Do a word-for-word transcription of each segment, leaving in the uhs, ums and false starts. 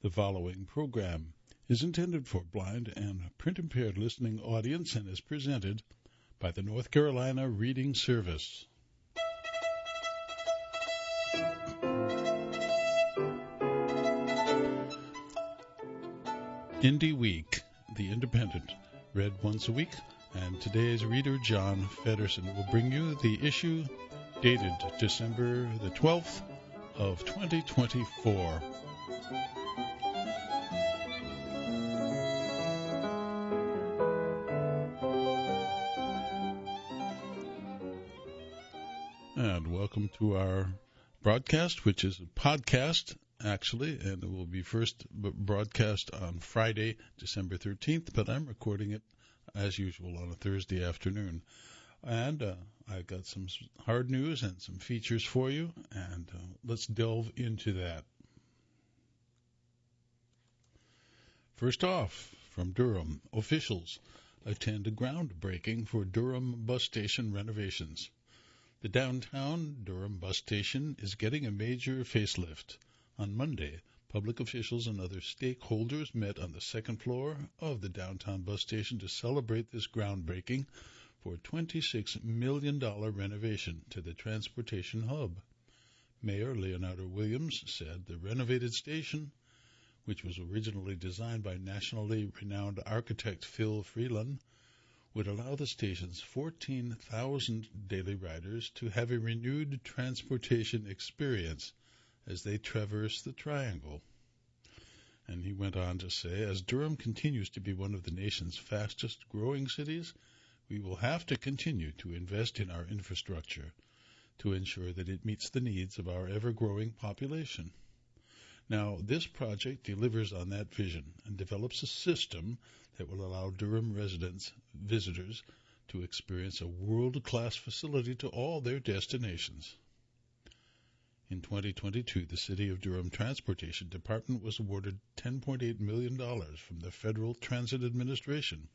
The following program is intended for blind and print-impaired listening audience and is presented by the North Carolina Reading Service. Indie Week, The Independent, read once a week, and today's reader, John Feddersen, will bring you the issue dated December the twelfth of twenty twenty-four. And welcome to our broadcast, which is a podcast, actually, and it will be first broadcast on Friday, December thirteenth, but I'm recording it, as usual, on a Thursday afternoon. And uh, I've got some hard news and some features for you, and uh, let's delve into that. First off, from Durham, officials attend a groundbreaking for Durham bus station renovations. The downtown Durham bus station is getting a major facelift. On Monday, public officials and other stakeholders met on the second floor of the downtown bus station to celebrate this groundbreaking for a twenty-six million dollars renovation to the transportation hub. Mayor Leonardo Williams said the renovated station, which was originally designed by nationally renowned architect Phil Freeland, would allow the station's fourteen thousand daily riders to have a renewed transportation experience as they traverse the Triangle. And he went on to say, as Durham continues to be one of the nation's fastest growing cities, we will have to continue to invest in our infrastructure to ensure that it meets the needs of our ever-growing population. Now, this project delivers on that vision and develops a system that will allow Durham residents, visitors, to experience a world-class facility to all their destinations. In twenty twenty-two, the City of Durham Transportation Department was awarded ten point eight million dollars from the Federal Transit Administration.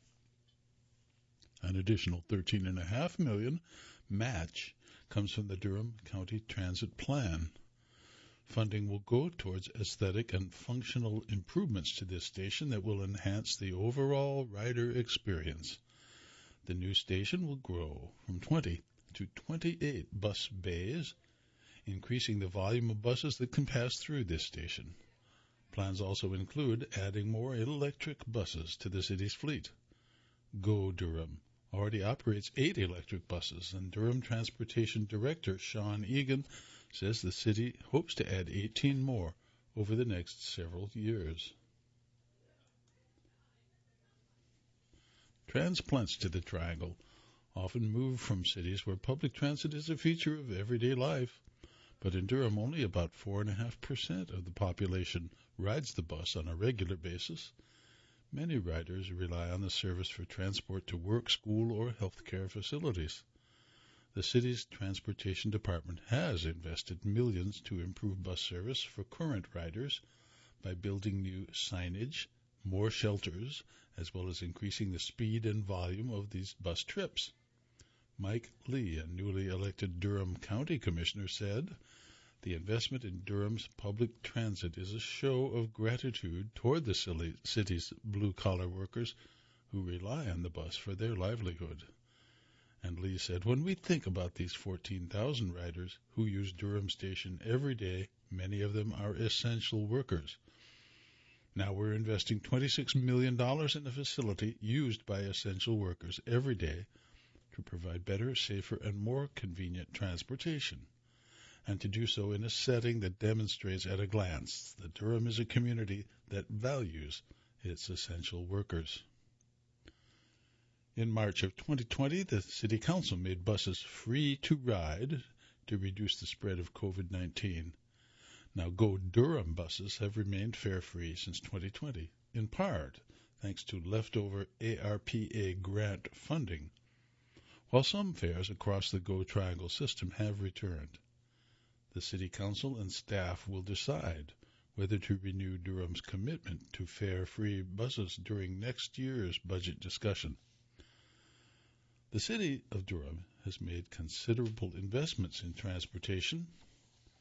An additional thirteen point five million dollars match comes from the Durham County Transit Plan. Funding will go towards aesthetic and functional improvements to this station that will enhance the overall rider experience. The new station will grow from twenty to twenty-eight bus bays, increasing the volume of buses that can pass through this station. Plans also include adding more electric buses to the city's fleet. Go Durham already operates eight electric buses, and Durham Transportation Director Sean Egan says the city hopes to add eighteen more over the next several years. Transplants to the Triangle often move from cities where public transit is a feature of everyday life, but in Durham only about four point five percent of the population rides the bus on a regular basis. Many riders rely on the service for transport to work, school, or healthcare facilities. The city's transportation department has invested millions to improve bus service for current riders by building new signage, more shelters, as well as increasing the speed and volume of these bus trips. Mike Lee, a newly elected Durham County Commissioner, said, "The investment in Durham's public transit is a show of gratitude toward the city's blue-collar workers who rely on the bus for their livelihood." And Lee said, "When we think about these fourteen thousand riders who use Durham Station every day, many of them are essential workers. Now we're investing twenty-six million dollars in a facility used by essential workers every day to provide better, safer, and more convenient transportation, and to do so in a setting that demonstrates at a glance that Durham is a community that values its essential workers." In March of twenty twenty, the City Council made buses free to ride to reduce the spread of COVID nineteen. Now, Go Durham buses have remained fare-free since twenty twenty, in part thanks to leftover A R P A grant funding, while some fares across the Go Triangle system have returned. The City Council and staff will decide whether to renew Durham's commitment to fare-free buses during next year's budget discussion. The City of Durham has made considerable investments in transportation.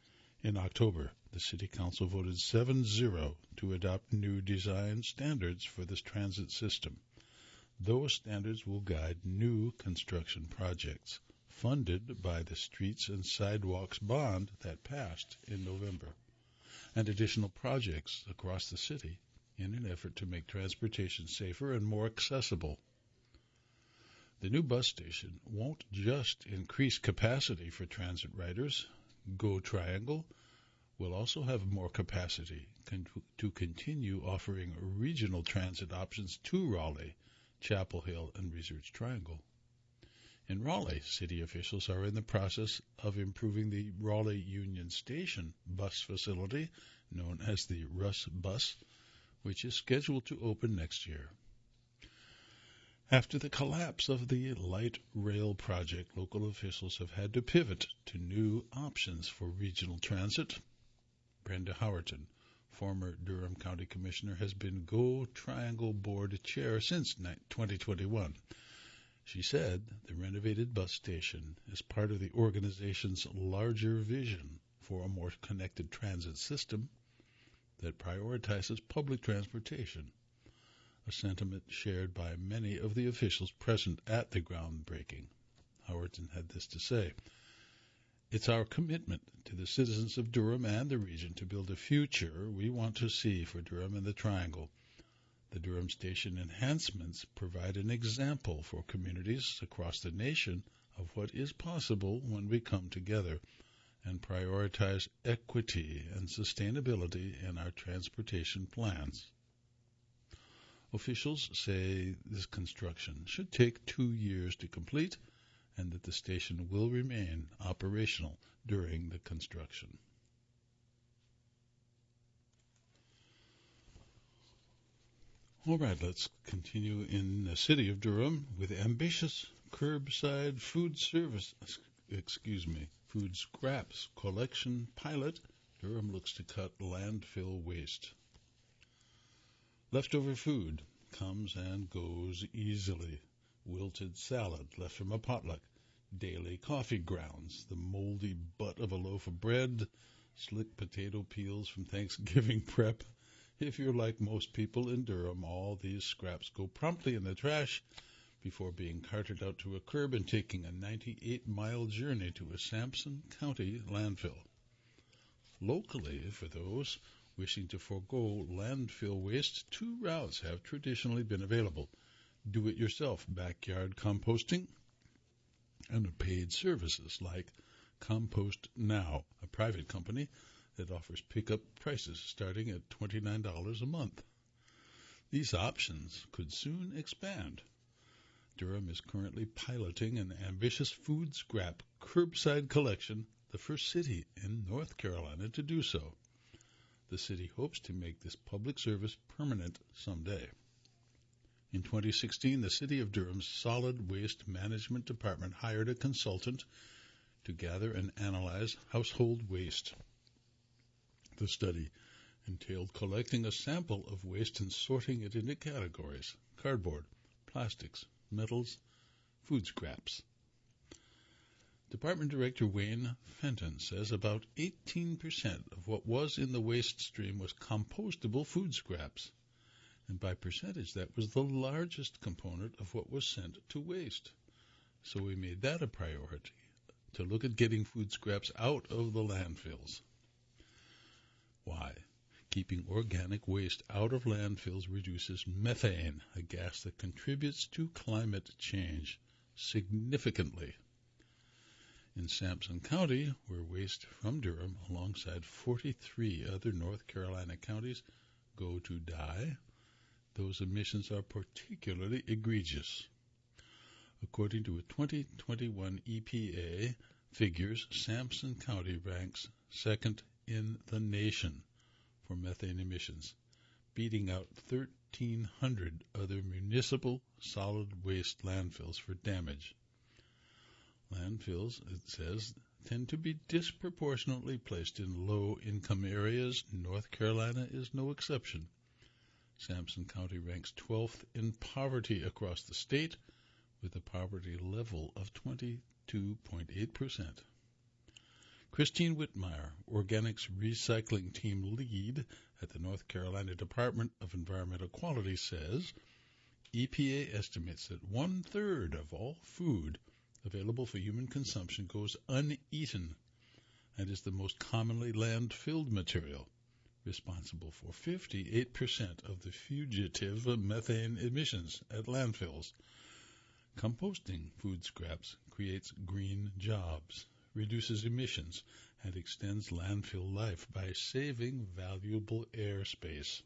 In October, the City Council voted seven zero to adopt new design standards for this transit system. Those standards will guide new construction projects, funded by the Streets and Sidewalks Bond that passed in November, and additional projects across the city in an effort to make transportation safer and more accessible. The new bus station won't just increase capacity for transit riders. Go Triangle will also have more capacity con- to continue offering regional transit options to Raleigh, Chapel Hill, and Research Triangle. In Raleigh, city officials are in the process of improving the Raleigh Union Station bus facility, known as the Russ Bus, which is scheduled to open next year. After the collapse of the light rail project, local officials have had to pivot to new options for regional transit. Brenda Howerton, former Durham County Commissioner, has been Go Triangle Board Chair since twenty twenty-one. She said the renovated bus station is part of the organization's larger vision for a more connected transit system that prioritizes public transportation, a sentiment shared by many of the officials present at the groundbreaking. Howerton had this to say: "It's our commitment to the citizens of Durham and the region to build a future we want to see for Durham and the Triangle. The Durham Station enhancements provide an example for communities across the nation of what is possible when we come together and prioritize equity and sustainability in our transportation plans." Officials say this construction should take two years to complete and that the station will remain operational during the construction. All right, let's continue in the city of Durham with ambitious curbside food service, excuse me, food scraps collection pilot. Durham looks to cut landfill waste. Leftover food comes and goes easily. Wilted salad left from a potluck, daily coffee grounds, the moldy butt of a loaf of bread, slick potato peels from Thanksgiving prep. If you're like most people in Durham, all these scraps go promptly in the trash before being carted out to a curb and taking a ninety-eight mile journey to a Sampson County landfill. Locally, for those wishing to forego landfill waste, two routes have traditionally been available: do-it-yourself backyard composting and paid services like Compost Now, a private company that offers pickup prices starting at twenty-nine dollars a month. These options could soon expand. Durham is currently piloting an ambitious food scrap curbside collection, the first city in North Carolina to do so. The city hopes to make this public service permanent someday. In twenty sixteen, the City of Durham's Solid Waste Management Department hired a consultant to gather and analyze household waste. The study entailed collecting a sample of waste and sorting it into categories: cardboard, plastics, metals, food scraps. Department Director Wayne Fenton says about eighteen percent of what was in the waste stream was compostable food scraps, and by percentage that was the largest component of what was sent to waste. So we made that a priority, to look at getting food scraps out of the landfills. Why? Keeping organic waste out of landfills reduces methane, a gas that contributes to climate change, significantly. In Sampson County, where waste from Durham, alongside forty-three other North Carolina counties, go to die, those emissions are particularly egregious. According to a twenty twenty-one E P A figures, Sampson County ranks second in the nation for methane emissions, beating out thirteen hundred other municipal solid waste landfills for damage. Landfills, it says, tend to be disproportionately placed in low-income areas. North Carolina is no exception. Sampson County ranks twelfth in poverty across the state, with a poverty level of twenty-two point eight percent. Christine Whitmire, Organics Recycling Team Lead at the North Carolina Department of Environmental Quality, says E P A estimates that one-third of all food available for human consumption goes uneaten and is the most commonly landfilled material, responsible for fifty-eight percent of the fugitive methane emissions at landfills. Composting food scraps creates green jobs, reduces emissions, and extends landfill life by saving valuable airspace.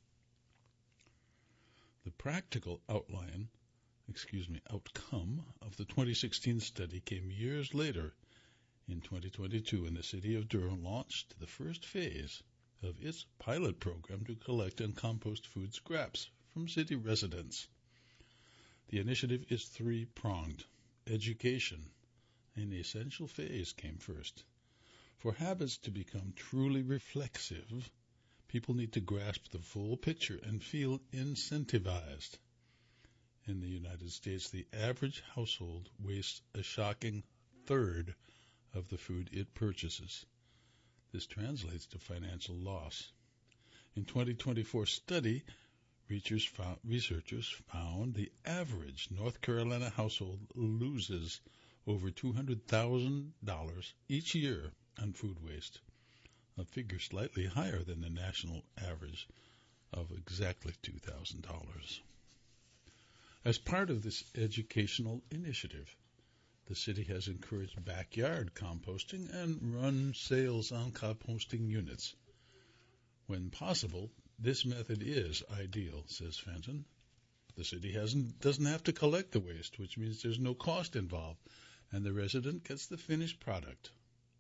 The practical outline, excuse me, outcome of the twenty sixteen study came years later. In twenty twenty-two, when the city of Durham launched the first phase of its pilot program to collect and compost food scraps from city residents. The initiative is three-pronged. Education, an essential phase, came first. For habits to become truly reflexive, people need to grasp the full picture and feel incentivized. In the United States, the average household wastes a shocking third of the food it purchases. This translates to financial loss. In twenty twenty-four study, researchers found the average North Carolina household loses over two hundred thousand dollars each year on food waste, a figure slightly higher than the national average of exactly two thousand dollars. As part of this educational initiative, the city has encouraged backyard composting and run sales on composting units. When possible, this method is ideal, says Fenton. The city hasn't, doesn't have to collect the waste, which means there's no cost involved, and the resident gets the finished product.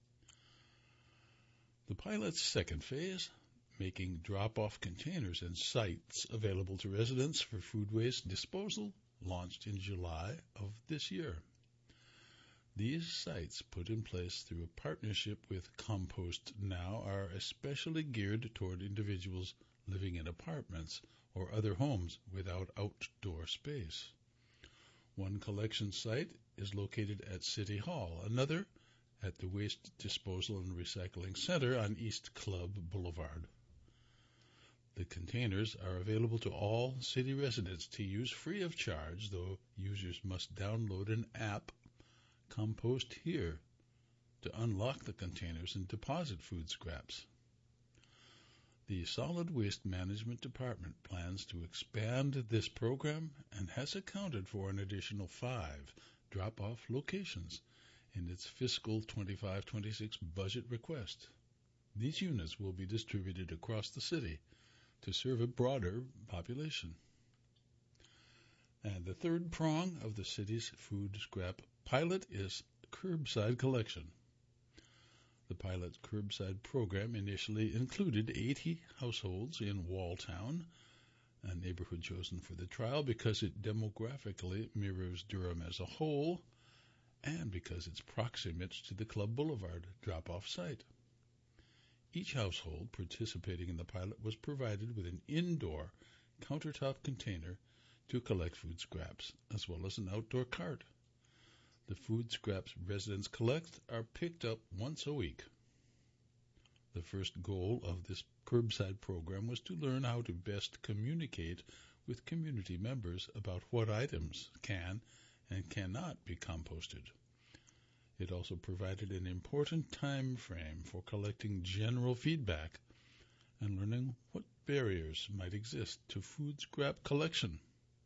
The pilot's second phase, making drop-off containers and sites available to residents for food waste disposal, launched in July of this year. These sites, put in place through a partnership with Compost Now, are especially geared toward individuals living in apartments or other homes without outdoor space. One collection site is located at City Hall, another at the Waste Disposal and Recycling Center on East Club Boulevard. The containers are available to all city residents to use free of charge, though users must download an app, Compost Here, to unlock the containers and deposit food scraps. The Solid Waste Management Department plans to expand this program and has accounted for an additional five drop-off locations in its fiscal twenty-five twenty-six budget request. These units will be distributed across the city to serve a broader population. And the third prong of the city's food scrap pilot is curbside collection. The pilot's curbside program initially included eighty households in Walltown, a neighborhood chosen for the trial because it demographically mirrors Durham as a whole and because it's proximate to the Club Boulevard drop-off site. Each household participating in the pilot was provided with an indoor countertop container to collect food scraps, as well as an outdoor cart. The food scraps residents collect are picked up once a week. The first goal of this curbside program was to learn how to best communicate with community members about what items can and cannot be composted. It also provided an important time frame for collecting general feedback and learning what barriers might exist to food scrap collection.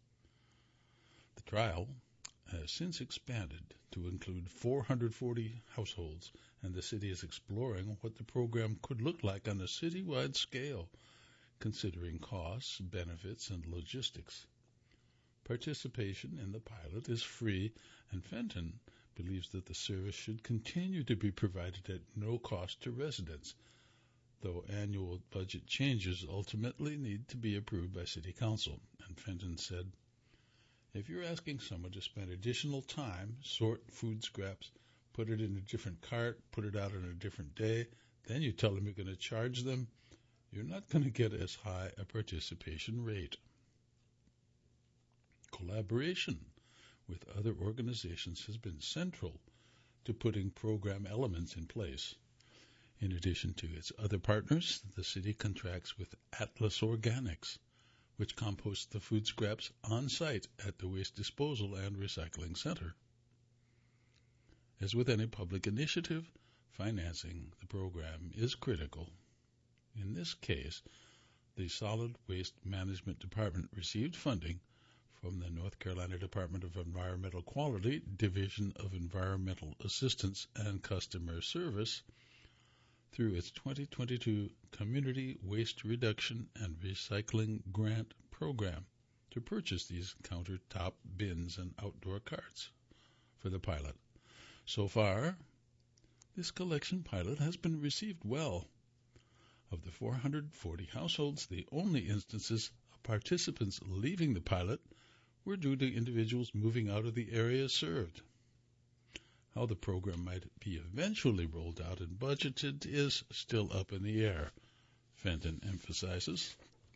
The trial has since expanded to include four hundred forty households, and the city is exploring what the program could look like on a citywide scale, considering costs, benefits, and logistics. Participation in the pilot is free, and Fenton believes that the service should continue to be provided at no cost to residents, though annual budget changes ultimately need to be approved by City Council. And Fenton said, if you're asking someone to spend additional time, sort food scraps, put it in a different cart, put it out on a different day, then you tell them you're going to charge them, you're not going to get as high a participation rate. Collaboration with other organizations has been central to putting program elements in place. In addition to its other partners, the city contracts with Atlas Organics, which composts the food scraps on site at the Waste Disposal and Recycling Center. As with any public initiative, financing the program is critical. In this case, the Solid Waste Management Department received funding from the North Carolina Department of Environmental Quality, Division of Environmental Assistance and Customer Service, through its twenty twenty-two Community Waste Reduction and Recycling Grant Program to purchase these countertop bins and outdoor carts for the pilot. So far, this collection pilot has been received well. Of the four hundred forty households, the only instances of participants leaving the pilot were due to individuals moving out of the area served. How the program might be eventually rolled out and budgeted is still up in the air, Fenton emphasizes.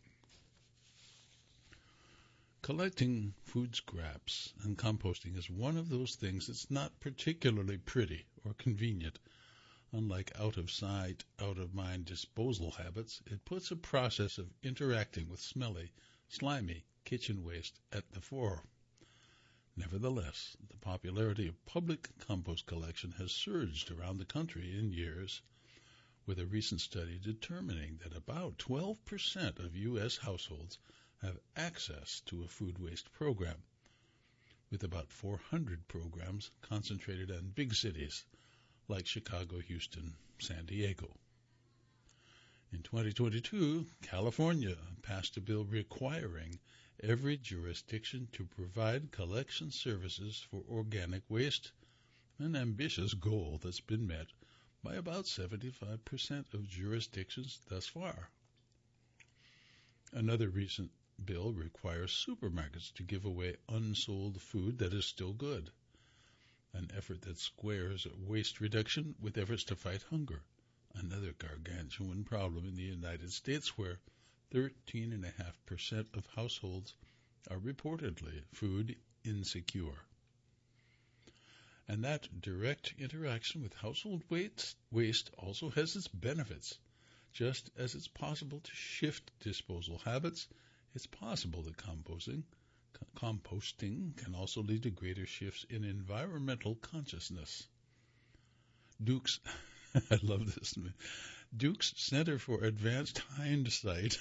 Collecting food scraps and composting is one of those things that's not particularly pretty or convenient. Unlike out-of-sight, out-of-mind disposal habits, it puts a process of interacting with smelly, slimy kitchen waste at the fore. Nevertheless, the popularity of public compost collection has surged around the country in years, with a recent study determining that about twelve percent of U S households have access to a food waste program, with about four hundred programs concentrated in big cities like Chicago, Houston, San Diego. In twenty twenty-two, California passed a bill requiring every jurisdiction to provide collection services for organic waste, an ambitious goal that's been met by about seventy-five percent of jurisdictions thus far. Another recent bill requires supermarkets to give away unsold food that is still good, an effort that squares waste reduction with efforts to fight hunger, another gargantuan problem in the United States where thirteen point five percent of households are reportedly food insecure. And that direct interaction with household waste, waste also has its benefits. Just as it's possible to shift disposal habits, it's possible that composting, composting can also lead to greater shifts in environmental consciousness. Duke's, I love this, Duke's Center for Advanced Hindsight,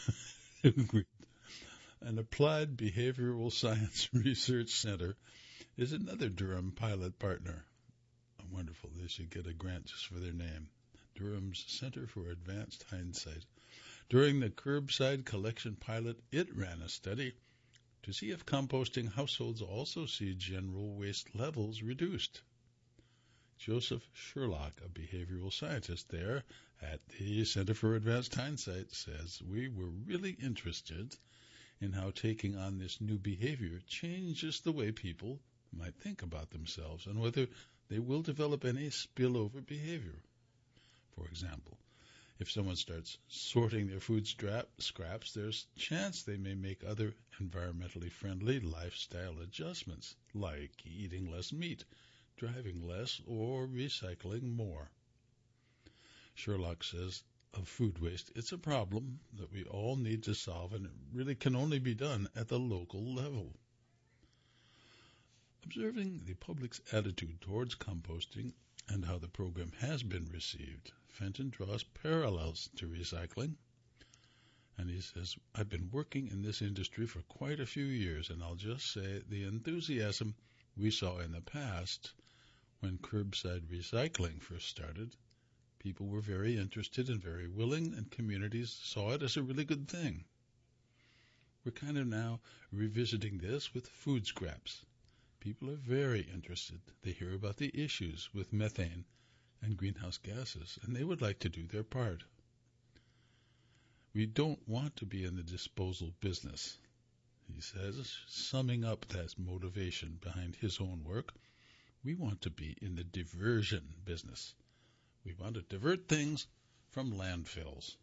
an applied behavioral science research center, is another Durham pilot partner. Wonderful, they should get a grant just for their name. Durham's Center for Advanced Hindsight. During the curbside collection pilot, it ran a study to see if composting households also see general waste levels reduced. Joseph Sherlock, a behavioral scientist there at the Center for Advanced Hindsight, says, "We were really interested in how taking on this new behavior changes the way people might think about themselves and whether they will develop any spillover behavior. For example, if someone starts sorting their food strap, scraps, there's a chance they may make other environmentally friendly lifestyle adjustments, like eating less meat, driving less, or recycling more." Sherlock says of food waste, it's a problem that we all need to solve, and it really can only be done at the local level. Observing the public's attitude towards composting and how the program has been received, Fenton draws parallels to recycling. And he says, "I've been working in this industry for quite a few years, and I'll just say the enthusiasm we saw in the past when curbside recycling first started, people were very interested and very willing, and communities saw it as a really good thing. We're kind of now revisiting this with food scraps. People are very interested. They hear about the issues with methane and greenhouse gases, and they would like to do their part. We don't want to be in the disposal business," he says, summing up that motivation behind his own work. "We want to be in the diversion business. We want to divert things from landfills."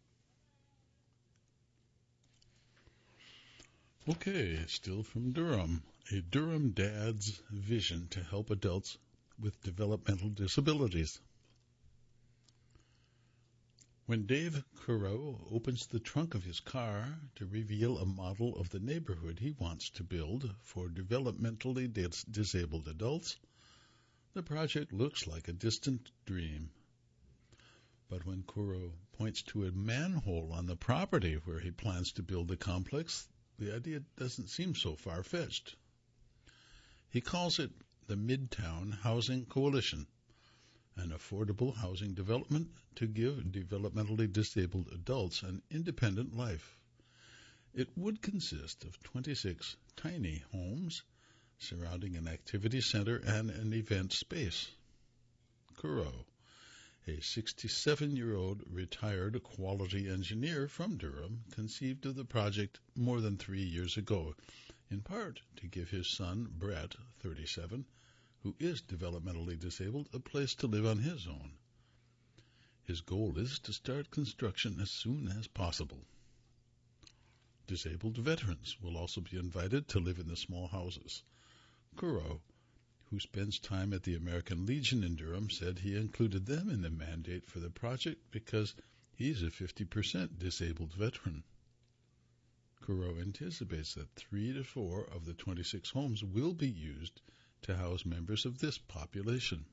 Okay, still from Durham. A Durham dad's vision to help adults with developmental disabilities. When Dave Currow opens the trunk of his car to reveal a model of the neighborhood he wants to build for developmentally dis- disabled adults, the project looks like a distant dream. But when Currow points to a manhole on the property where he plans to build the complex, the idea doesn't seem so far-fetched. He calls it the Midtown Housing Coalition, an affordable housing development to give developmentally disabled adults an independent life. It would consist of twenty-six tiny homes surrounding an activity center and an event space. Currow, a sixty-seven-year-old retired quality engineer from Durham, conceived of the project more than three years ago, in part to give his son, Brett, thirty-seven, who is developmentally disabled, a place to live on his own. His goal is to start construction as soon as possible. Disabled veterans will also be invited to live in the small houses. Currow, who spends time at the American Legion in Durham, said he included them in the mandate for the project because he's a fifty percent disabled veteran. Currow anticipates that three to four of the twenty-six homes will be used to house members of this population.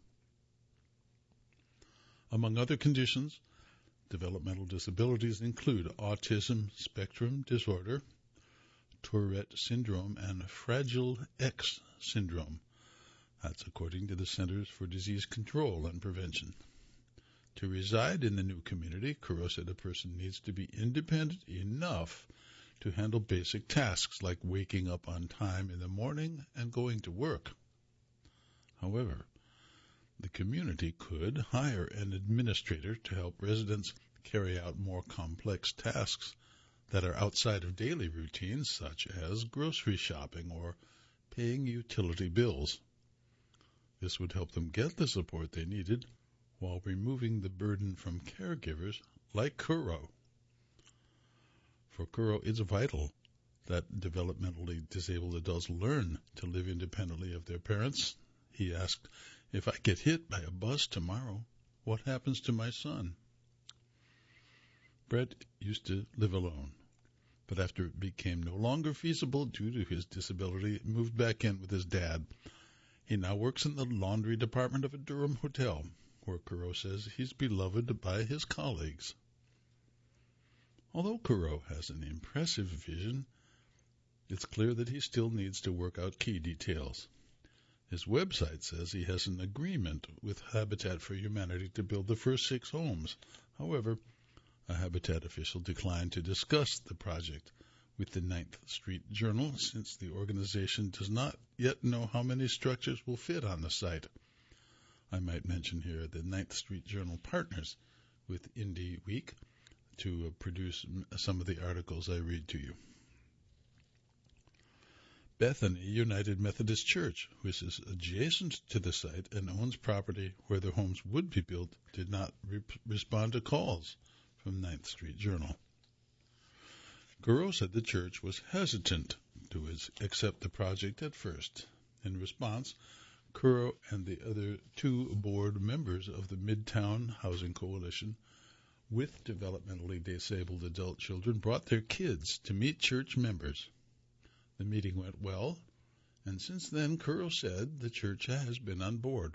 Among other conditions, developmental disabilities include autism spectrum disorder, Tourette syndrome, and Fragile X syndrome. That's according to the Centers for Disease Control and Prevention. To reside in the new community, Currow said a person needs to be independent enough to handle basic tasks like waking up on time in the morning and going to work. However, the community could hire an administrator to help residents carry out more complex tasks that are outside of daily routines, such as grocery shopping or paying utility bills. This would help them get the support they needed while removing the burden from caregivers like Currow. For Currow, it's vital that developmentally disabled adults learn to live independently of their parents. He asked, "If I get hit by a bus tomorrow, what happens to my son?" Brett used to live alone, but after it became no longer feasible due to his disability, moved back in with his dad. He now works in the laundry department of a Durham hotel, where Currow says he's beloved by his colleagues. Although Currow has an impressive vision, it's clear that he still needs to work out key details. His website says he has an agreement with Habitat for Humanity to build the first six homes. However, a Habitat official declined to discuss the project with the Ninth Street Journal since the organization does not yet know how many structures will fit on the site. I might mention here the Ninth Street Journal partners with Indie Week to produce some of the articles I read to you. Bethany United Methodist Church, which is adjacent to the site and owns property where the homes would be built, did not re- respond to calls from Ninth Street Journal. Currow said the church was hesitant to accept the project at first. In response, Currow and the other two board members of the Midtown Housing Coalition with developmentally disabled adult children brought their kids to meet church members. The meeting went well, and since then, Currow said the church has been on board.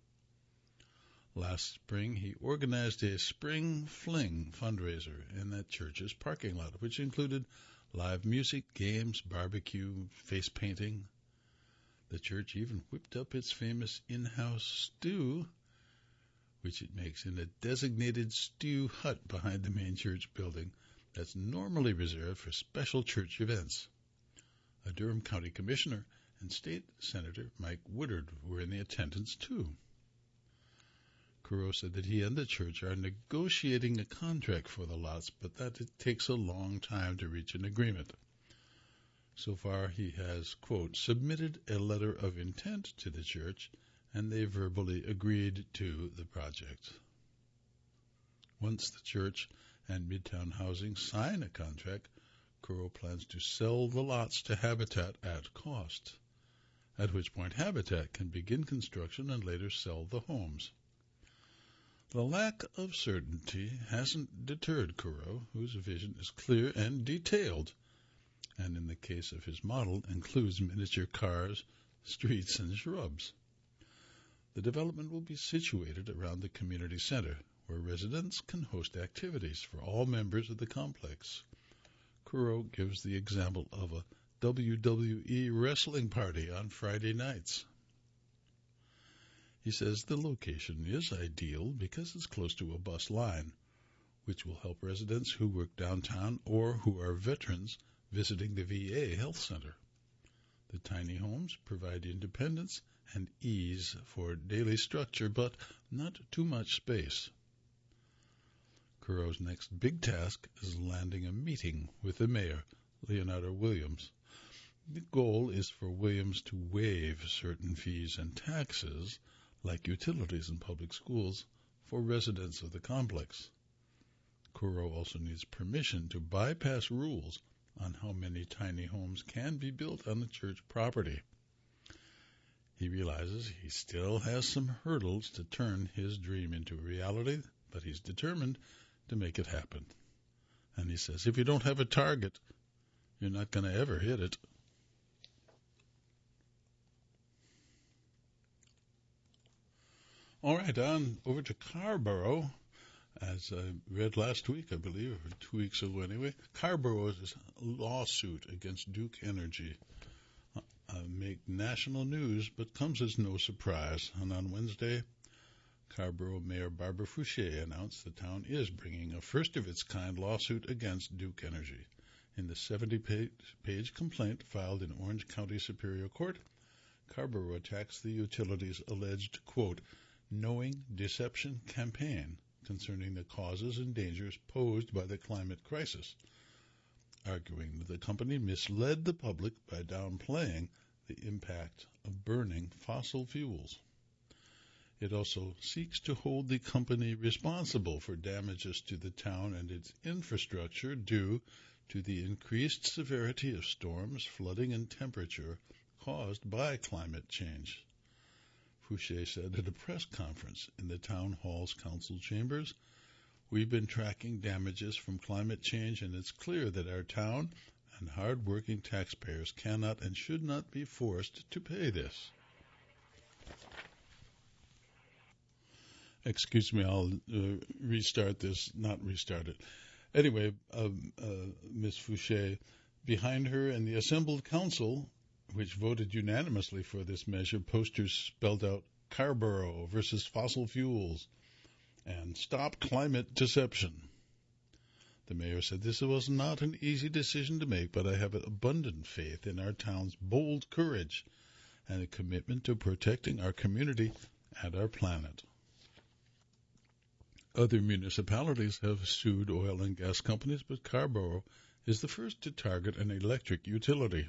Last spring, he organized a Spring Fling fundraiser in that church's parking lot, which included live music, games, barbecue, face painting. The church even whipped up its famous in-house stew, which it makes in a designated stew hut behind the main church building that's normally reserved for special church events. A Durham County Commissioner and State Senator Mike Woodard were in the attendance too. Currow said that he and the church are negotiating a contract for the lots, but that it takes a long time to reach an agreement. So far, he has, quote, submitted a letter of intent to the church, and they verbally agreed to the project. Once the church and Midtown Housing sign a contract, Currow plans to sell the lots to Habitat at cost, at which point Habitat can begin construction and later sell the homes. The lack of certainty hasn't deterred Kuro, whose vision is clear and detailed, and in the case of his model, includes miniature cars, streets, and shrubs. The development will be situated around the community center, where residents can host activities for all members of the complex. Kuro gives the example of a W W E wrestling party on Friday nights. He says the location is ideal because it's close to a bus line, which will help residents who work downtown or who are veterans visiting the V A health center. The tiny homes provide independence and ease for daily structure, but not too much space. Kuro's next big task is landing a meeting with the mayor, Leonardo Williams. The goal is for Williams to waive certain fees and taxes, like utilities in public schools, for residents of the complex. Kuro also needs permission to bypass rules on how many tiny homes can be built on the church property. He realizes he still has some hurdles to turn his dream into reality, but he's determined to make it happen. And he says, if you don't have a target, you're not going to ever hit it. All right, on over to Carrboro. As I read last week, I believe, or two weeks ago anyway, Carrboro's lawsuit against Duke Energy uh, made national news, but comes as no surprise. And on Wednesday, Carrboro Mayor Barbara Fouché announced the town is bringing a first-of-its-kind lawsuit against Duke Energy. In the seventy-page complaint filed in Orange County Superior Court, Carrboro attacks the utility's alleged, quote, knowing deception campaign concerning the causes and dangers posed by the climate crisis, arguing that the company misled the public by downplaying the impact of burning fossil fuels. It also seeks to hold the company responsible for damages to the town and its infrastructure due to the increased severity of storms, flooding, and temperature caused by climate change. Fouché said at a press conference in the town hall's council chambers, we've been tracking damages from climate change, and it's clear that our town and hard-working taxpayers cannot and should not be forced to pay this. Excuse me, I'll uh, restart this, not restart it. Anyway, uh, uh, Miz Fouché, behind her and the assembled council, which voted unanimously for this measure, posters spelled out Carrboro versus fossil fuels and stop climate deception. The mayor said this was not an easy decision to make, but I have abundant faith in our town's bold courage and a commitment to protecting our community and our planet. Other municipalities have sued oil and gas companies, but Carrboro is the first to target an electric utility.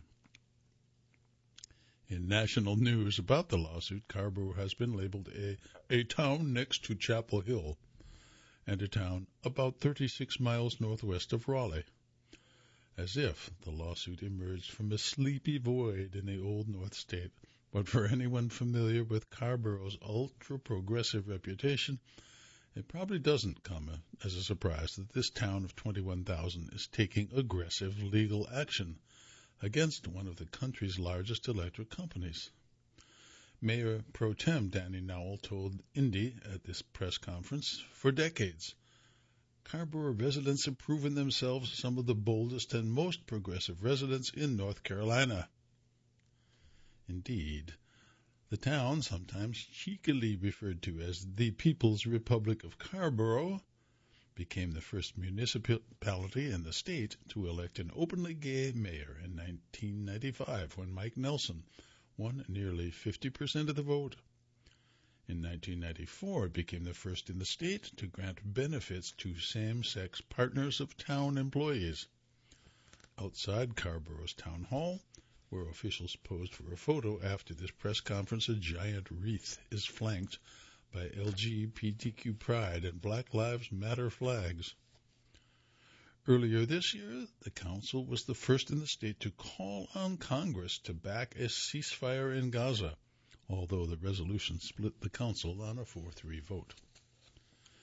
In national news about the lawsuit, Carrboro has been labeled a, a town next to Chapel Hill and a town about thirty-six miles northwest of Raleigh, as if the lawsuit emerged from a sleepy void in the old North State. But for anyone familiar with Carrboro's ultra-progressive reputation, it probably doesn't come as a surprise that this town of twenty-one thousand is taking aggressive legal action against one of the country's largest electric companies. Mayor Pro Tem Danny Nowell told Indy at this press conference, for decades, Carrboro residents have proven themselves some of the boldest and most progressive residents in North Carolina. Indeed, the town, sometimes cheekily referred to as the People's Republic of Carrboro, became the first municipality in the state to elect an openly gay mayor in nineteen ninety-five, when Mike Nelson won nearly fifty percent of the vote. In nineteen ninety-four, it became the first in the state to grant benefits to same-sex partners of town employees. Outside Carrboro's town hall, where officials posed for a photo after this press conference, a giant wreath is flanked by L G B T Q pride and Black Lives Matter flags. Earlier this year, the council was the first in the state to call on Congress to back a ceasefire in Gaza, although the resolution split the council on a four three vote.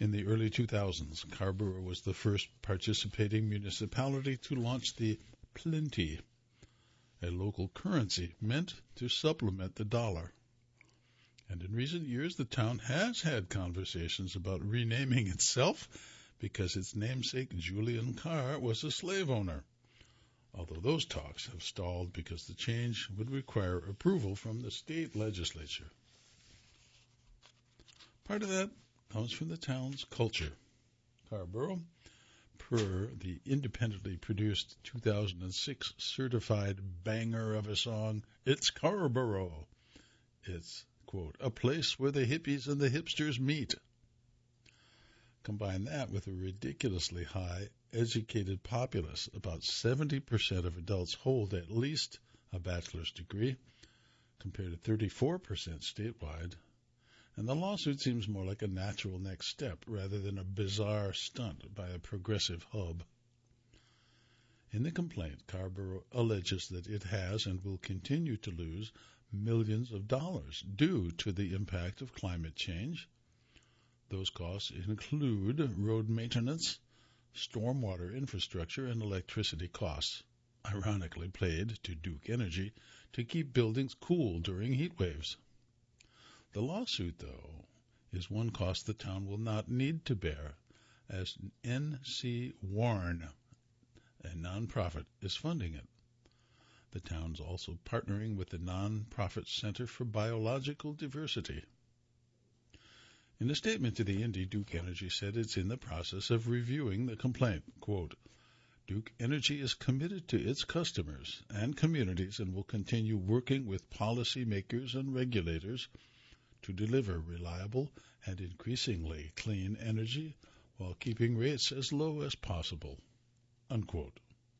In the early two thousands, Carrboro was the first participating municipality to launch the Plenty, a local currency meant to supplement the dollar. And in recent years, the town has had conversations about renaming itself because its namesake Julian Carr was a slave owner, although those talks have stalled because the change would require approval from the state legislature. Part of that comes from the town's culture. Carrboro, per the independently produced two thousand six certified banger of a song, It's Carrboro. It's, quote, a place where the hippies and the hipsters meet. Combine that with a ridiculously high educated populace. About seventy percent of adults hold at least a bachelor's degree, compared to thirty-four percent statewide. And the lawsuit seems more like a natural next step rather than a bizarre stunt by a progressive hub. In the complaint, Carrboro alleges that it has and will continue to lose millions of dollars due to the impact of climate change. Those costs include road maintenance, stormwater infrastructure, and electricity costs, ironically paid to Duke Energy to keep buildings cool during heat waves. The lawsuit, though, is one cost the town will not need to bear, as N C Warren, a nonprofit, is funding it. The town's also partnering with the Nonprofit Center for Biological Diversity. In a statement to the Indy, Duke Energy said it's in the process of reviewing the complaint. Quote, Duke Energy is committed to its customers and communities and will continue working with policymakers and regulators to deliver reliable and increasingly clean energy while keeping rates as low as possible. Unquote.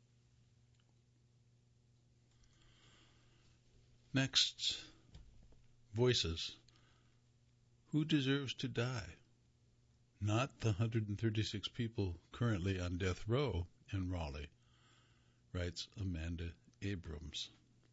Next, voices. Who deserves to die? Not the one hundred thirty-six people currently on death row in Raleigh, writes Amanda Abrams.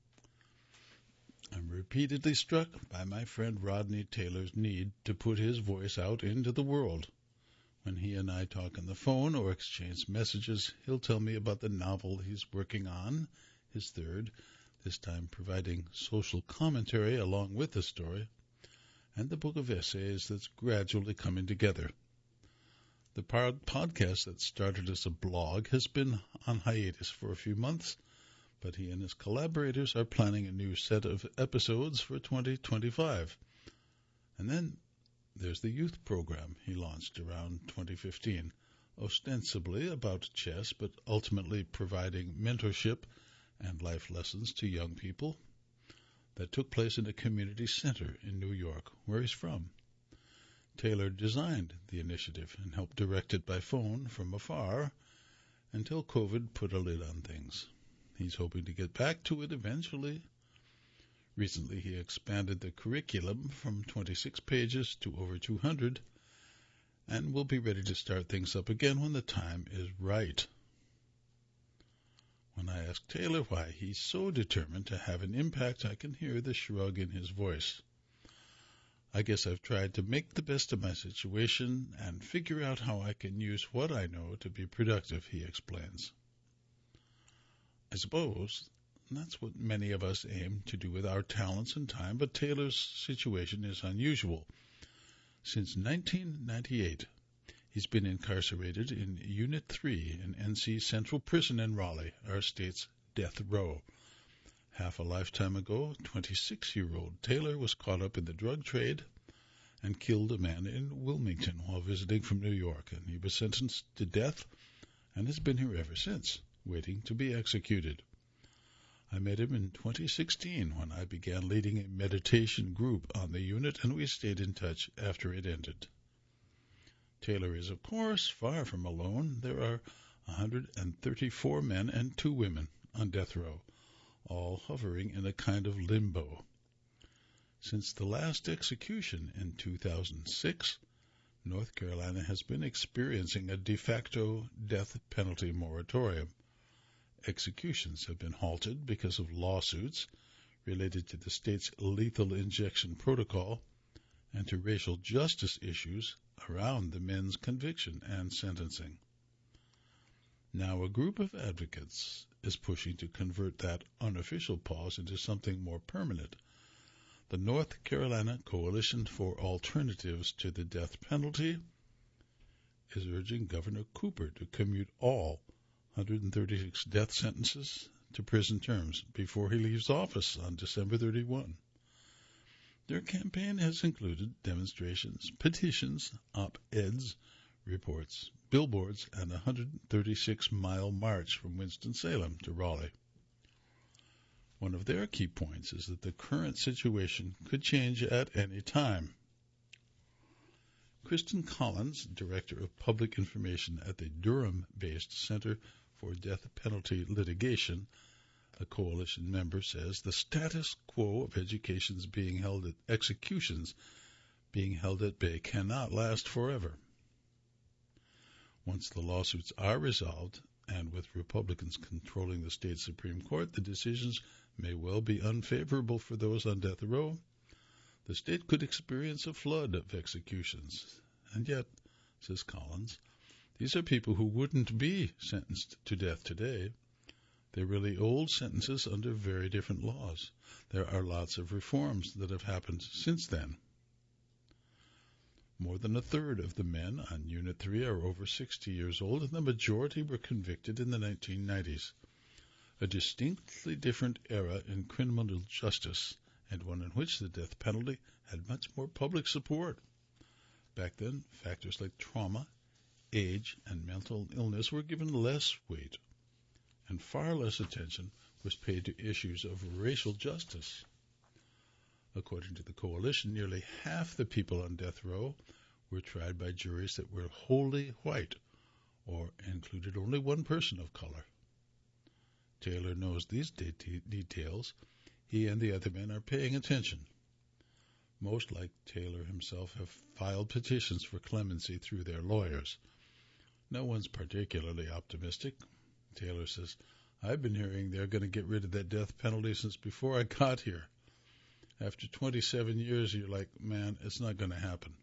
I'm repeatedly struck by my friend Rodney Taylor's need to put his voice out into the world. When he and I talk on the phone or exchange messages, he'll tell me about the novel he's working on, his third, this time providing social commentary along with the story, and the book of essays that's gradually coming together. The pod- podcast that started as a blog has been on hiatus for a few months, but he and his collaborators are planning a new set of episodes for twenty twenty-five. And then there's the youth program he launched around twenty fifteen, ostensibly about chess, but ultimately providing mentorship and life lessons to young people, that took place in a community center in New York, where he's from. Taylor designed the initiative and helped direct it by phone from afar until COVID put a lid on things. He's hoping to get back to it eventually. Recently, he expanded the curriculum from twenty-six pages to over two hundred and will be ready to start things up again when the time is right. When I ask Taylor why he's so determined to have an impact, I can hear the shrug in his voice. I guess I've tried to make the best of my situation and figure out how I can use what I know to be productive, he explains. I suppose that's what many of us aim to do with our talents and time, but Taylor's situation is unusual. Since nineteen ninety-eight, he's been incarcerated in Unit three in N C Central Prison in Raleigh, our state's death row. Half a lifetime ago, twenty-six-year-old Taylor was caught up in the drug trade and killed a man in Wilmington while visiting from New York, and he was sentenced to death and has been here ever since, waiting to be executed. I met him in twenty sixteen when I began leading a meditation group on the unit, and we stayed in touch after it ended. Taylor is, of course, far from alone. There are one hundred thirty-four men and two women on death row, all hovering in a kind of limbo. Since the last execution in two thousand six, North Carolina has been experiencing a de facto death penalty moratorium. Executions have been halted because of lawsuits related to the state's lethal injection protocol and to racial justice issues around the men's conviction and sentencing. Now a group of advocates is pushing to convert that unofficial pause into something more permanent. The North Carolina Coalition for Alternatives to the Death Penalty is urging Governor Cooper to commute all one hundred thirty-six death sentences to prison terms before he leaves office on December thirty-first. Their campaign has included demonstrations, petitions, op-eds, reports, billboards, and a one hundred thirty-six mile march from Winston-Salem to Raleigh. One of their key points is that the current situation could change at any time. Kristen Collins, Director of Public Information at the Durham-based Center for Death Penalty Litigation, a coalition member, says the status quo of educations being held at executions being held at bay cannot last forever. Once the lawsuits are resolved, and with Republicans controlling the state Supreme Court, the decisions may well be unfavorable for those on death row. The state could experience a flood of executions. And yet, says Collins, these are people who wouldn't be sentenced to death today. They're really old sentences under very different laws. There are lots of reforms that have happened since then. More than a third of the men on Unit three are over sixty years old, and the majority were convicted in the nineteen nineties. A distinctly different era in criminal justice, and one in which the death penalty had much more public support. Back then, factors like trauma, age, and mental illness were given less weight, and far less attention was paid to issues of racial justice. According to the coalition, nearly half the people on death row were tried by juries that were wholly white or included only one person of color. Taylor knows these de- details. He and the other men are paying attention. Most, like Taylor himself, have filed petitions for clemency through their lawyers. No one's particularly optimistic. Taylor says, I've been hearing they're going to get rid of that death penalty since before I got here. After twenty-seven years, you're like, man, it's not going to happen.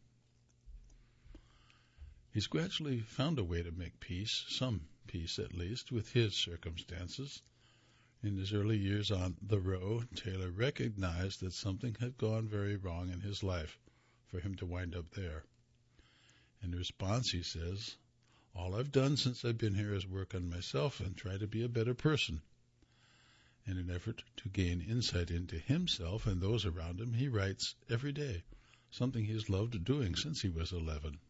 He's gradually found a way to make peace, some peace at least, with his circumstances. In his early years on the row, Taylor recognized that something had gone very wrong in his life for him to wind up there. In response, he says, all I've done since I've been here is work on myself and try to be a better person. In an effort to gain insight into himself and those around him, he writes every day, something he's loved doing since he was eleven.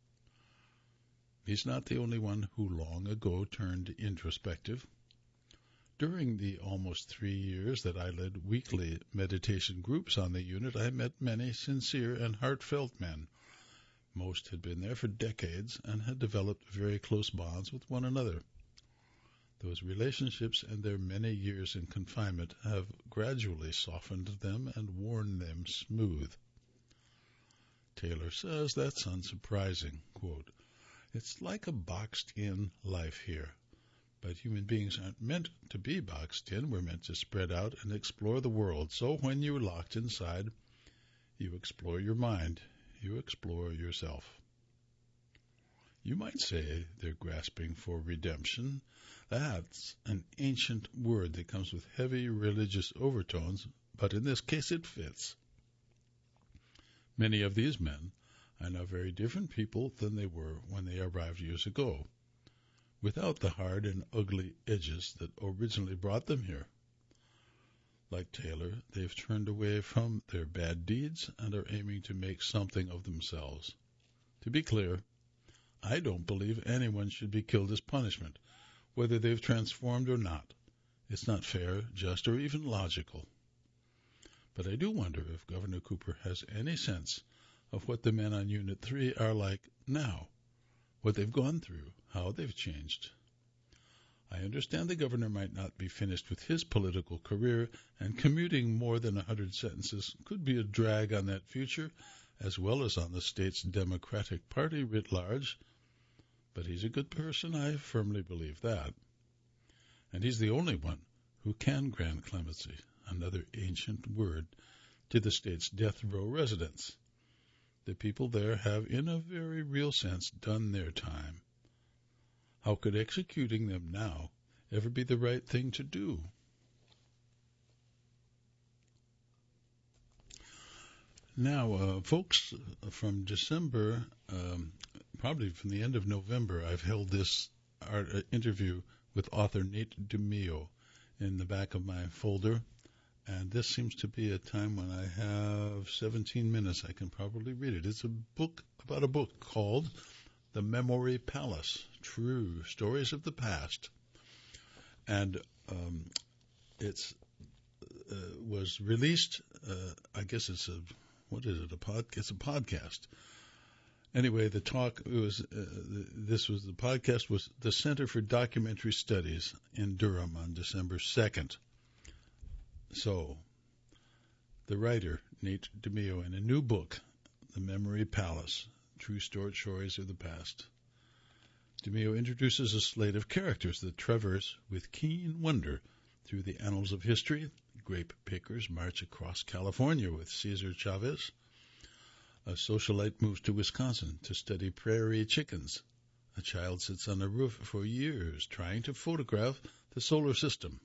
He's not the only one who long ago turned introspective. During the almost three years that I led weekly meditation groups on the unit, I met many sincere and heartfelt men. Most had been there for decades and had developed very close bonds with one another. Those relationships and their many years in confinement have gradually softened them and worn them smooth. Taylor says that's unsurprising. Quote, it's like a boxed-in life here. But human beings aren't meant to be boxed in. We're meant to spread out and explore the world. So when you're locked inside, you explore your mind. You explore yourself. You might say they're grasping for redemption. That's an ancient word that comes with heavy religious overtones, but in this case it fits. Many of these men are now very different people than they were when they arrived years ago, without the hard and ugly edges that originally brought them here. Like Taylor, they've turned away from their bad deeds and are aiming to make something of themselves. To be clear, I don't believe anyone should be killed as punishment, whether they've transformed or not. It's not fair, just, or even logical. But I do wonder if Governor Cooper has any sense of what the men on Unit three are like now, what they've gone through, how they've changed. I understand the governor might not be finished with his political career, and commuting more than a hundred sentences could be a drag on that future, as well as on the state's Democratic Party writ large. But he's a good person, I firmly believe that. And he's the only one who can grant clemency, another ancient word, to the state's death row residents. The people there have, in a very real sense, done their time. How could executing them now ever be the right thing to do? Now, uh, folks, from December, um, probably from the end of November, I've held this art, uh, interview with author Nate DiMeo in the back of my folder. And this seems to be a time when I have seventeen minutes. I can probably read it. It's a book about a book called The Memory Palace, True Stories of the Past. And um, it's uh, was released, uh, I guess it's a, what is it, a pod? It's a podcast. Anyway, the talk it was, uh, this was, the podcast was the Center for Documentary Studies in Durham on December second. So, the writer, Nate DiMeo, in a new book, The Memory Palace, True Stories of the Past. DiMeo introduces a slate of characters that traverse with keen wonder through the annals of history. Grape pickers march across California with Cesar Chavez. A socialite moves to Wisconsin to study prairie chickens. A child sits on a roof for years trying to photograph the solar system.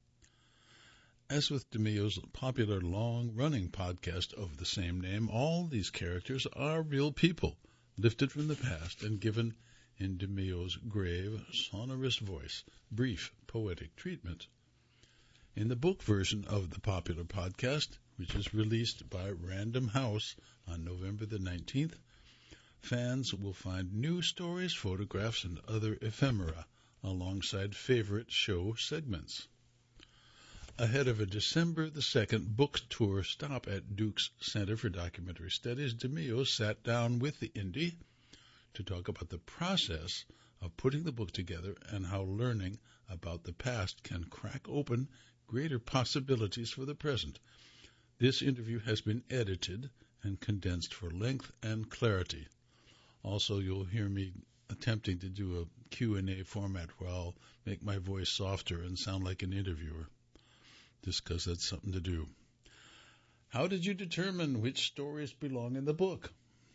As with DiMeo's popular long-running podcast of the same name, all these characters are real people, lifted from the past and given, in DiMeo's grave, sonorous voice, brief, poetic treatment. In the book version of the popular podcast, which is released by Random House on November the nineteenth, fans will find new stories, photographs, and other ephemera alongside favorite show segments. Ahead of a December the second book tour stop at Duke's Center for Documentary Studies, DiMeo sat down with the Indie to talk about the process of putting the book together and how learning about the past can crack open greater possibilities for the present. This interview has been edited and condensed for length and clarity. Also, you'll hear me attempting to do a Q and A format where I'll make my voice softer and sound like an interviewer, just because that's something to do. How did you determine which stories belong in the book?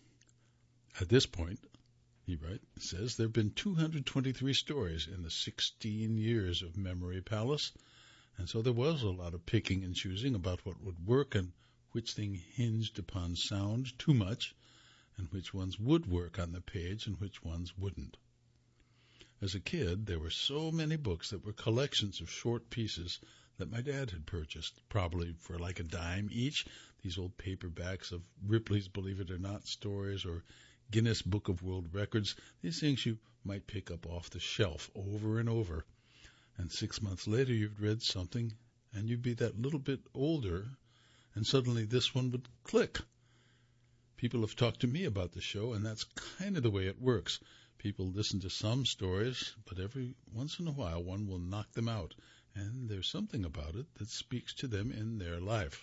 At this point, he writes, says, there have been two hundred twenty-three stories in the sixteen years of Memory Palace, and so there was a lot of picking and choosing about what would work and which thing hinged upon sound too much, and which ones would work on the page and which ones wouldn't. As a kid, there were so many books that were collections of short pieces that my dad had purchased, probably for like a dime each, these old paperbacks of Ripley's Believe It or Not stories or Guinness Book of World Records, these things you might pick up off the shelf over and over. And six months later you'd read something and you'd be that little bit older and suddenly this one would click. People have talked to me about the show, and that's kind of the way it works. People listen to some stories, but every once in a while one will knock them out, and there's something about it that speaks to them in their life.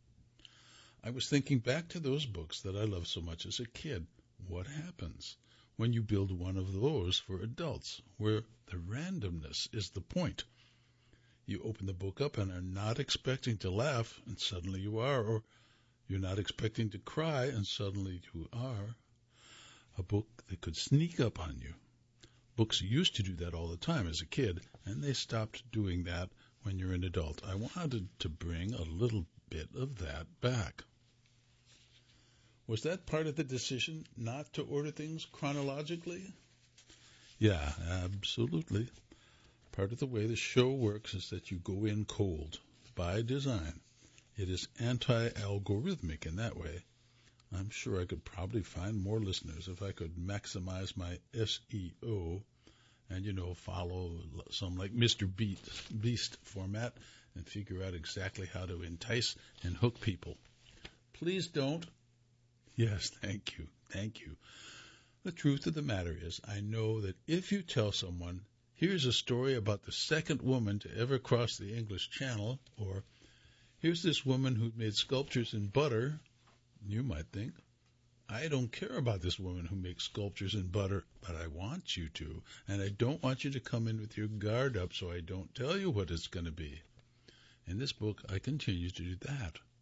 I was thinking back to those books that I loved so much as a kid. What happens when you build one of those for adults, where the randomness is the point? You open the book up and are not expecting to laugh, and suddenly you are, or you're not expecting to cry, and suddenly you are. A book that could sneak up on you. Books used to do that all the time as a kid, and they stopped doing that when you're an adult. I wanted to bring a little bit of that back. Was that part of the decision not to order things chronologically? Yeah, absolutely. Part of the way the show works is that you go in cold, by design. It is anti-algorithmic in that way. I'm sure I could probably find more listeners if I could maximize my S E O and, you know, follow some like Mister Beast, Beast format and figure out exactly how to entice and hook people. Please don't. Yes, thank you. Thank you. The truth of the matter is, I know that if you tell someone, here's a story about the second woman to ever cross the English Channel, or here's this woman who made sculptures in butter, you might think, I don't care about this woman who makes sculptures in butter, but I want you to, and I don't want you to come in with your guard up so I don't tell you what it's going to be. In this book, I continue to do that.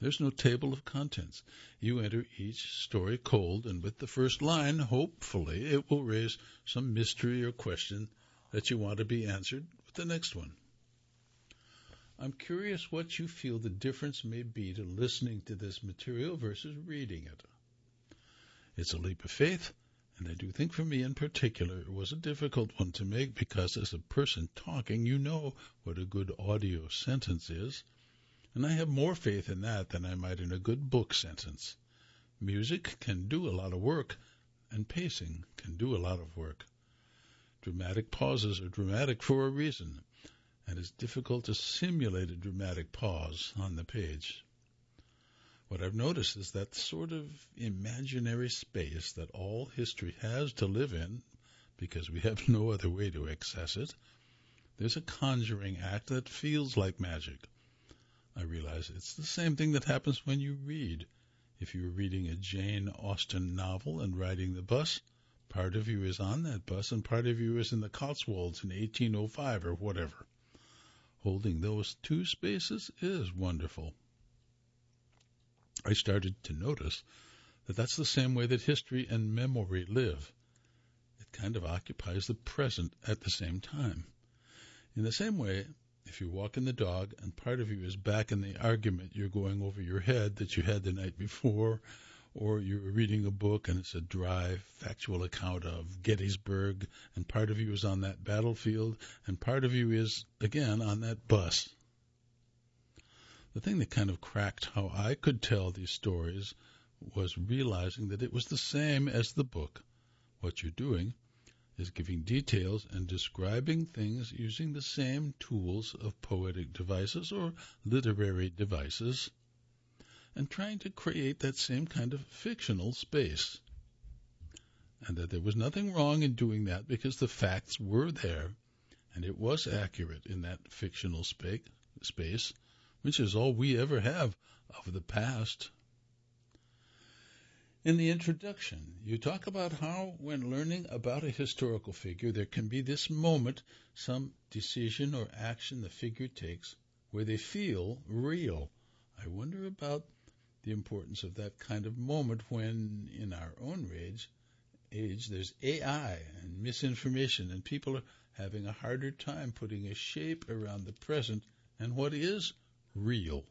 There's no table of contents. You enter each story cold, and with the first line, hopefully, it will raise some mystery or question that you want to be answered with the next one. I'm curious what you feel the difference may be to listening to this material versus reading it. It's a leap of faith, and I do think for me in particular it was a difficult one to make because as a person talking, you know what a good audio sentence is, and I have more faith in that than I might in a good book sentence. Music can do a lot of work, and pacing can do a lot of work. Dramatic pauses are dramatic for a reason, and it's difficult to simulate a dramatic pause on the page. What I've noticed is that sort of imaginary space that all history has to live in, because we have no other way to access it, there's a conjuring act that feels like magic. I realize it's the same thing that happens when you read. If you're reading a Jane Austen novel and riding the bus, part of you is on that bus and part of you is in the Cotswolds in eighteen oh five or whatever. Holding those two spaces is wonderful. I started to notice that that's the same way that history and memory live. It kind of occupies the present at the same time. In the same way, if you're walking the dog and part of you is back in the argument you're going over your head that you had the night before, or you're reading a book and it's a dry, factual account of Gettysburg, and part of you is on that battlefield, and part of you is, again, on that bus. The thing that kind of cracked how I could tell these stories was realizing that it was the same as the book. What you're doing is giving details and describing things using the same tools of poetic devices or literary devices, and trying to create that same kind of fictional space. And that there was nothing wrong in doing that because the facts were there, and it was accurate in that fictional spa- space, which is all we ever have of the past. In the introduction, you talk about how when learning about a historical figure, there can be this moment, some decision or action the figure takes, where they feel real. I wonder about the importance of that kind of moment when, in our own age, age there's A I and misinformation, and people are having a harder time putting a shape around the present and what is real.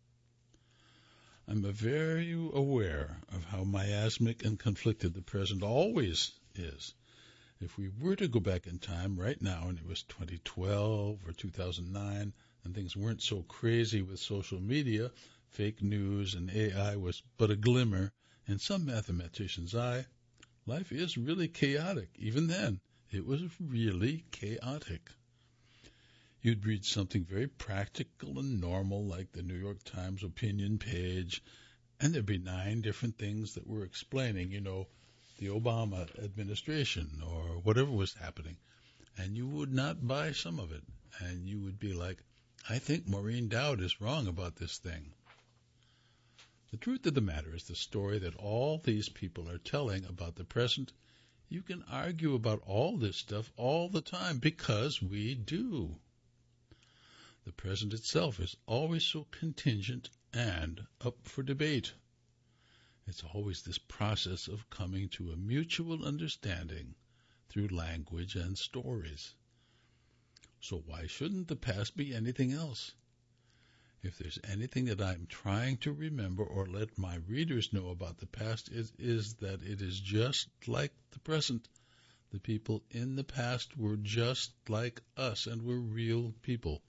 I'm very aware of how miasmic and conflicted the present always is. If we were to go back in time right now and it was twenty twelve or two thousand nine and things weren't so crazy with social media, fake news and A I was but a glimmer in some mathematician's eye, life is really chaotic. Even then, it was really chaotic. You'd read something very practical and normal like the New York Times opinion page, and there'd be nine different things that were explaining, you know, the Obama administration or whatever was happening. And you would not buy some of it. And you would be like, I think Maureen Dowd is wrong about this thing. The truth of the matter is the story that all these people are telling about the present. You can argue about all this stuff all the time because we do. The present itself is always so contingent and up for debate. It's always this process of coming to a mutual understanding through language and stories. So why shouldn't the past be anything else? If there's anything that I'm trying to remember or let my readers know about the past, it is that it is just like the present. The people in the past were just like us and were real people.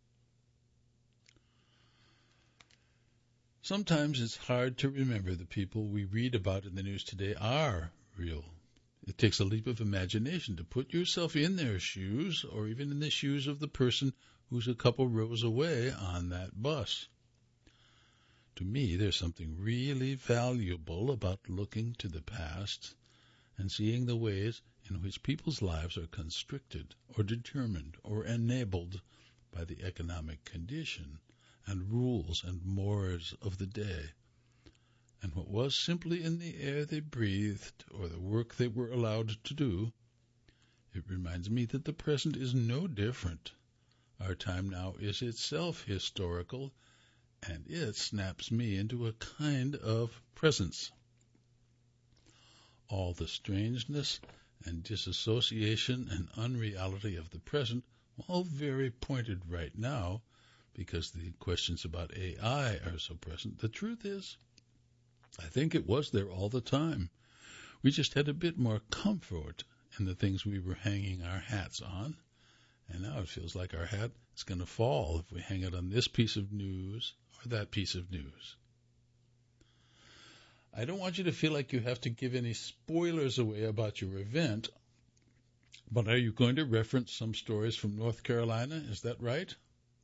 Sometimes it's hard to remember the people we read about in the news today are real. It takes a leap of imagination to put yourself in their shoes or even in the shoes of the person who's a couple rows away on that bus. To me, there's something really valuable about looking to the past and seeing the ways in which people's lives are constricted or determined or enabled by the economic condition and rules and mores of the day, and what was simply in the air they breathed or the work they were allowed to do. It reminds me that the present is no different. Our time now is itself historical, and it snaps me into a kind of presence. All the strangeness and disassociation and unreality of the present, all very pointed right now, because the questions about A I are so present. The truth is, I think it was there all the time. We just had a bit more comfort in the things we were hanging our hats on, and now it feels like our hat is going to fall if we hang it on this piece of news or that piece of news. I don't want you to feel like you have to give any spoilers away about your event, but are you going to reference some stories from North Carolina? Is that right?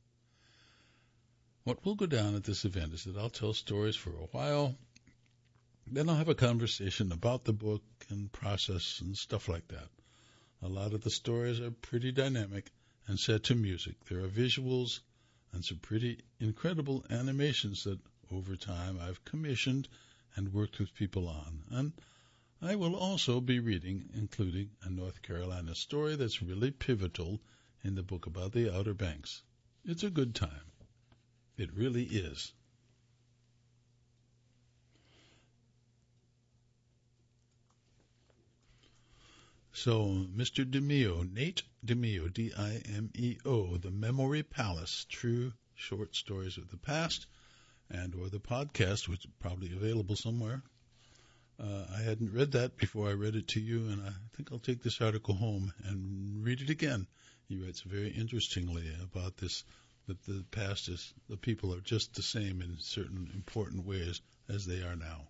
What will go down at this event is that I'll tell stories for a while, then I'll have a conversation about the book and process and stuff like that. A lot of the stories are pretty dynamic and set to music. There are visuals and some pretty incredible animations that over time I've commissioned and worked with people on. And I will also be reading, including a North Carolina story that's really pivotal in the book about the Outer Banks. It's a good time. It really is. So, Mister DeMeo, Nate DeMeo, D I M E O, The Memory Palace, True Short Stories of the Past, and or the podcast, which is probably available somewhere. Uh, I hadn't read that before I read it to you, and I think I'll take this article home and read it again. He writes very interestingly about this, that the past is, the people are just the same in certain important ways as they are now.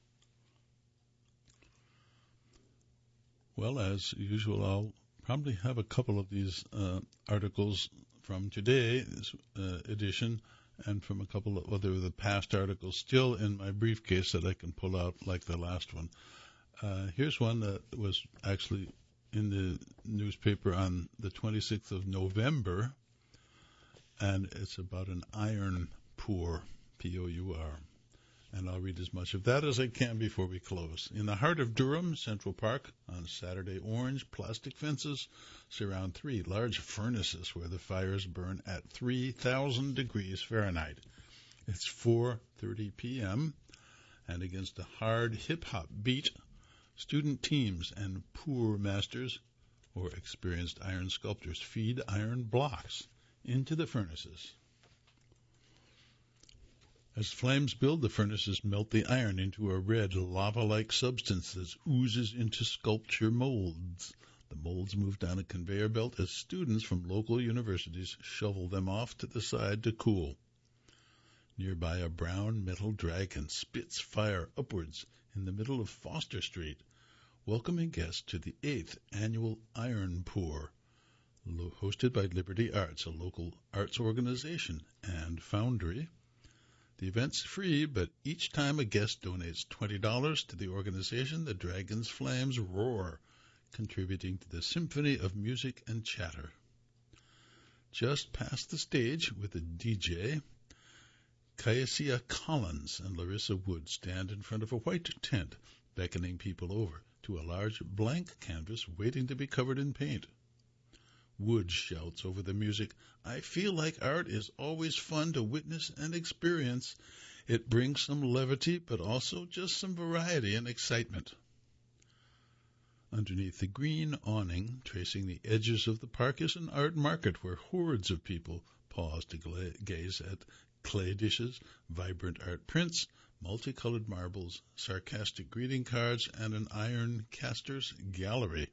Well, as usual, I'll probably have a couple of these uh, articles from today's uh, edition and from a couple of other of the past articles still in my briefcase that I can pull out like the last one. Uh, here's one that was actually in the newspaper on the twenty-sixth of November, and it's about an iron pour, P O U R. And I'll read as much of that as I can before we close. In the heart of Durham, Central Park, on Saturday, orange plastic fences surround three large furnaces where the fires burn at three thousand degrees Fahrenheit. It's four thirty p.m., and against a hard hip-hop beat, student teams and pour masters, or experienced iron sculptors, feed iron blocks into the furnaces. As flames build, the furnaces melt the iron into a red, lava-like substance that oozes into sculpture molds. The molds move down a conveyor belt as students from local universities shovel them off to the side to cool. Nearby, a brown metal dragon spits fire upwards in the middle of Foster Street, welcoming guests to the eighth annual Iron Pour, hosted by Liberty Arts, a local arts organization, and Foundry. The event's free, but each time a guest donates twenty dollars to the organization, the dragon's flames roar, contributing to the symphony of music and chatter. Just past the stage with a D J, Kyasia Collins and Larissa Wood stand in front of a white tent, beckoning people over to a large blank canvas waiting to be covered in paint. Wood shouts over the music, "I feel like art is always fun to witness and experience. It brings some levity, but also just some variety and excitement." Underneath the green awning, tracing the edges of the park, is an art market where hordes of people pause to gla- gaze at clay dishes, vibrant art prints, multicolored marbles, sarcastic greeting cards, and an iron caster's gallery.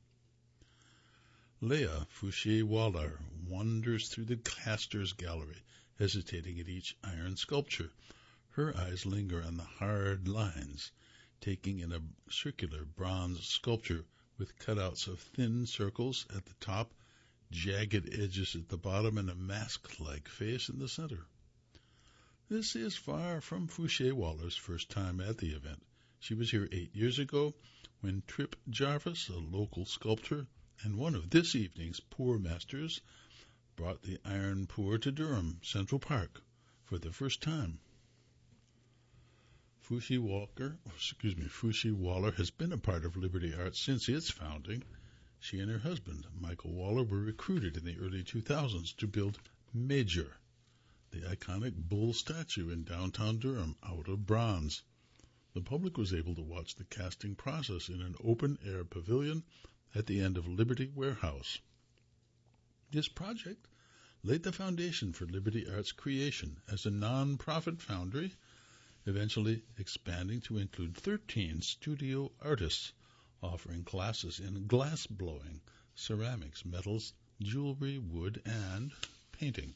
Leah Fouché-Waller wanders through the caster's gallery, hesitating at each iron sculpture. Her eyes linger on the hard lines, taking in a circular bronze sculpture with cutouts of thin circles at the top, jagged edges at the bottom, and a mask-like face in the center. This is far from Fouché-Waller's first time at the event. She was here eight years ago when Trip Jarvis, a local sculptor, and one of this evening's pour masters brought the iron pour to Durham, Central Park, for the first time. Fouché-Walker, excuse me, Fouché-Waller has been a part of Liberty Arts since its founding. She and her husband, Michael Waller, were recruited in the early two thousands to build Major, the iconic bull statue in downtown Durham out of bronze. The public was able to watch the casting process in an open-air pavilion at the end of Liberty Warehouse. This project laid the foundation for Liberty Art's creation as a non-profit foundry, eventually expanding to include thirteen studio artists offering classes in glass blowing, ceramics, metals, jewelry, wood, and painting.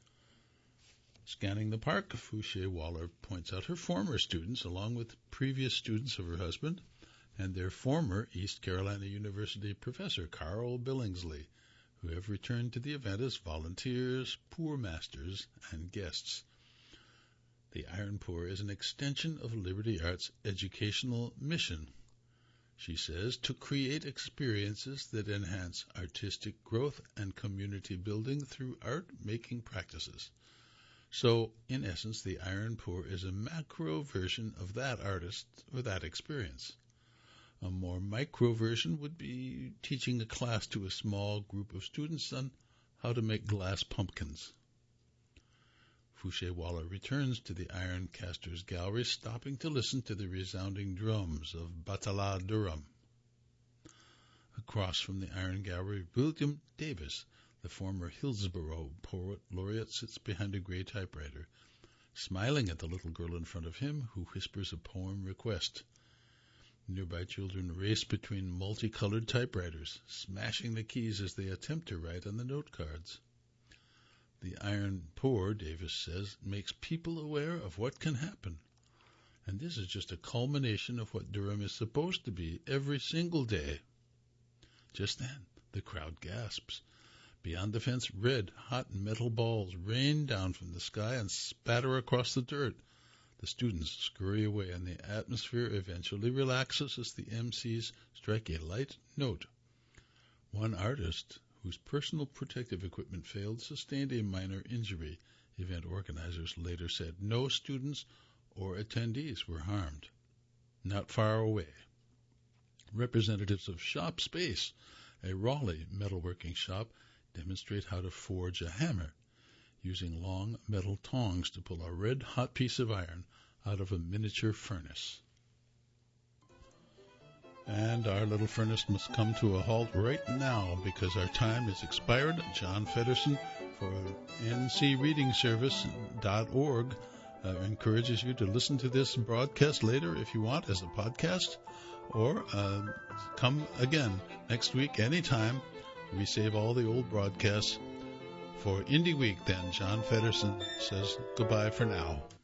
Scanning the park, Fouché Waller points out her former students, along with previous students of her husband, and their former East Carolina University professor, Carl Billingsley, who have returned to the event as volunteers, pour masters, and guests. The Iron Pour is an extension of Liberty Art's educational mission, she says, to create experiences that enhance artistic growth and community building through art-making practices. So, in essence, the Iron Pour is a macro version of that artist or that experience. A more micro version would be teaching a class to a small group of students on how to make glass pumpkins. Fouché Waller returns to the Iron Casters Gallery, stopping to listen to the resounding drums of Batala Durham. Across from the Iron Gallery, William Davis, the former Hillsborough Poet Laureate, sits behind a gray typewriter, smiling at the little girl in front of him who whispers a poem request. Nearby children race between multicolored typewriters, smashing the keys as they attempt to write on the note cards. The Iron Pour, Davis says, makes people aware of what can happen. And this is just a culmination of what Durham is supposed to be every single day. Just then, the crowd gasps. Beyond the fence, red, hot metal balls rain down from the sky and spatter across the dirt. The students scurry away, and the atmosphere eventually relaxes as the M Cs strike a light note. One artist, whose personal protective equipment failed, sustained a minor injury. Event organizers later said no students or attendees were harmed. Not far away, representatives of Shop Space, a Raleigh metalworking shop, demonstrate how to forge a hammer, using long metal tongs to pull a red-hot piece of iron out of a miniature furnace. And our little furnace must come to a halt right now because our time is expired. John Feddersen for N C Reading Service dot org uh, encourages you to listen to this broadcast later if you want as a podcast, or uh, come again next week anytime. We save all the old broadcasts for Indie Week then. John Feddersen says goodbye for now.